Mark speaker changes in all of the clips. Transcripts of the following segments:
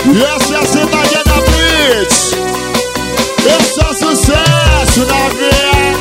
Speaker 1: E essa é a cidade da Blitz. Esse é sucesso na veia.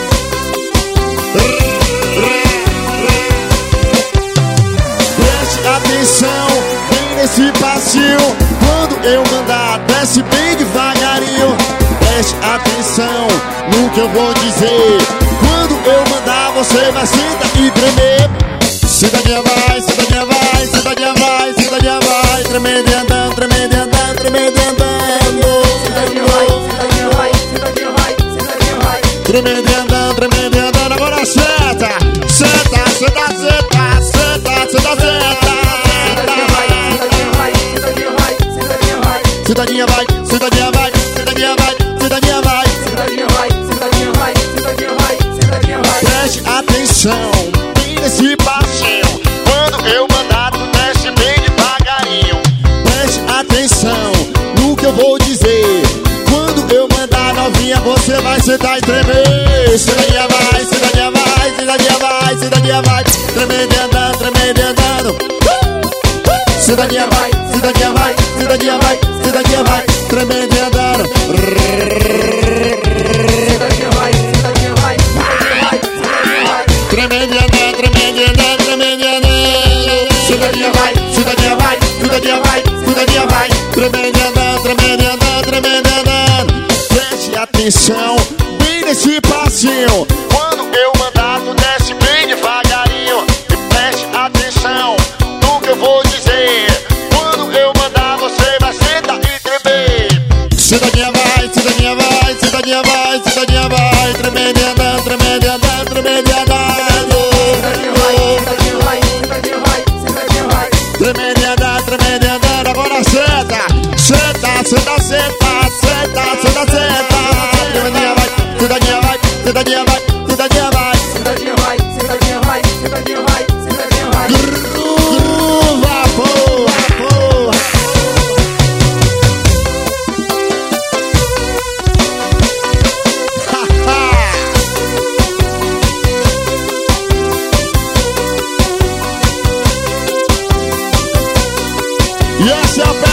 Speaker 1: Preste atenção bem nesse passinho. Quando eu mandar, desce bem devagarinho. Preste atenção no que eu vou dizer. Quando eu mandar, você vai sentar e tremer. Cidadinha vai, cidadinha vai, cidadinha vai, cidadinha vai. Tremendo e andando, tremendo e andando, tremendo e andando.
Speaker 2: Cidadinha vai, cidadinha vai, cidadinha vai, cidadinha vai.
Speaker 1: Tremendo e andando, tremendo e andando. Agora senta, senta, senta, senta, senta, senta, senta.
Speaker 2: Cidadinha vai, cidadinha vai, cidadinha vai, cidadinha vai.
Speaker 1: Cidadinha vai, cidadinha vai, cidadinha vai, cidadinha vai.
Speaker 2: Cidadinha vai, cidadinha vai, cidadinha vai, cidadinha vai.
Speaker 1: Preste atenção bem nesse passinho. Quando eu mandar, tu desce bem devagarinho. Preste atenção no que eu vou dizer. Quando eu mandar, novinha, você vai sentar e tremer. Cidadinha vai, cidadinha vai, cidadinha vai, cidadinha vai. Tremendo e andando, tremendo e andando. Cidadinha vai, cidadinha vai, cidadinha vai, cidadinha vai. Tremendo e andando.
Speaker 2: Cidadinha vai, cidadinha vai, cidadinha vai, cidadinha vai.
Speaker 1: Tremendo e andando, tremendo e andando, tremendo e andando. Cidadinha vai, cidadinha vai, cidadinha vai, cidadinha vai. Tremendo e andando, tremendo e andando, tremendo e andando. Preste atenção bem nesse passinho. Quando eu mandar, tu desce bem devagarinho. E preste atenção no que eu vou dizer. Quando eu mandar, você vai sentar e tremer. Cidadinha vai, cidadinha vai, cidadinha vai, cidadinha vai. Tremendo e andando, tremendo e andando, tremendo e andando.
Speaker 2: Cidadinha vai, cidadinha vai, cidadinha vai, cidadinha vai.
Speaker 1: Tremendo e andando, tremendo e andando. Agora senta, senta, senta, senta, senta, senta, senta. Cidadinha vai, cidadinha vai, cidadinha vai, cidadinha vai.
Speaker 2: Cidadinha vai, cidadinha vai, cidadinha vai, cidadinha vai.
Speaker 1: Gruva, porra, porra. E essa é a